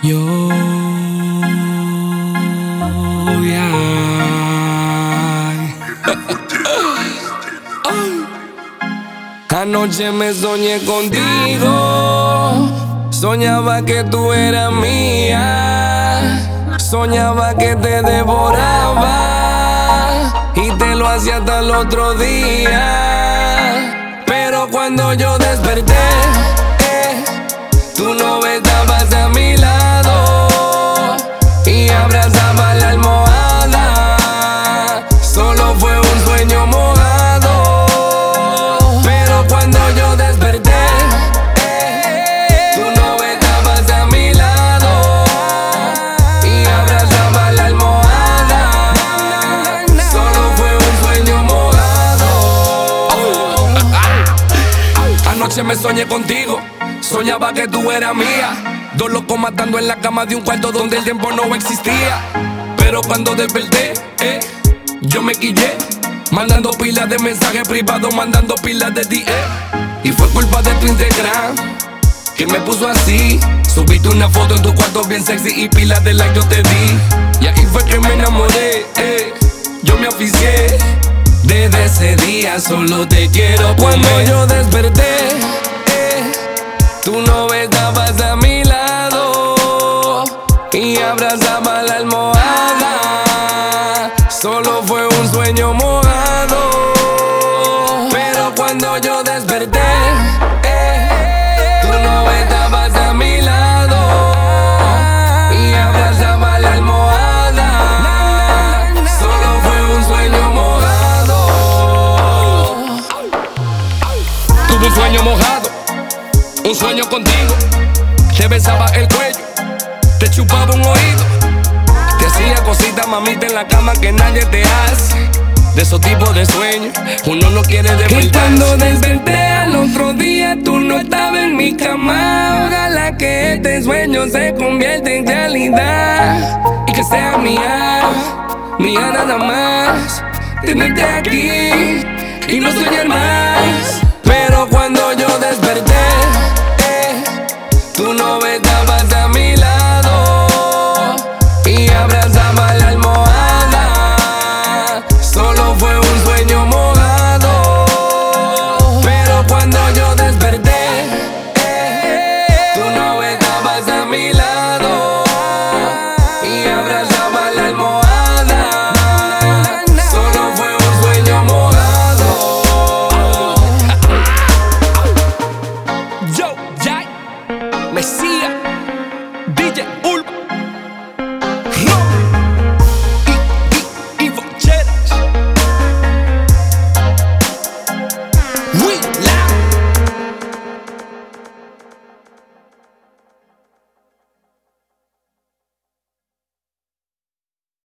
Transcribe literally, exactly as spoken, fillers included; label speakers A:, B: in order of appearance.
A: Yo, yeah. Anoche me soñé contigo, soñaba que tú eras mía, soñaba que te devoraba y te lo hacía hasta el otro día. Pero cuando yo desperté, eh, tú no estabas a mi lado y abrazaba la almohada. Solo fue un sueño mojado. Pero cuando yo desperté, eh, tú no estabas a mi lado y abrazaba la almohada. Solo fue un sueño mojado. Anoche me soñé contigo, soñaba que tú eras mía. Dos locos matando en la cama de un cuarto donde el tiempo no existía. Pero cuando desperté, eh, yo me quillé, mandando pilas de mensajes privados, mandando pilas de D M. Y fue culpa de tu Instagram que me puso así. Subiste una foto en tu cuarto bien sexy y pilas de like yo te di. Y ahí fue que me enamoré, eh, yo me oficié. Desde ese día solo te quiero. Cuando yo desperté, tú no estabas a mi lado y abrazaba la almohada. Solo fue un sueño mojado. Pero cuando yo desperté, eh, tú no estabas a mi lado y abrazaba la almohada. Solo fue un sueño mojado. Tuve un sueño mojado, un sueño contigo. Te besaba el cuello, te chupaba un oído, te hacía cositas, mamita, en la cama que nadie te hace. De esos tipos de sueños uno no quiere despertar. Y cuando desperté al otro día, tú no estabas en mi cama. Ojalá que este sueño se convierta en realidad y que sea mía, mía nada más. Tenerte aquí y no soñar más. Pero cuando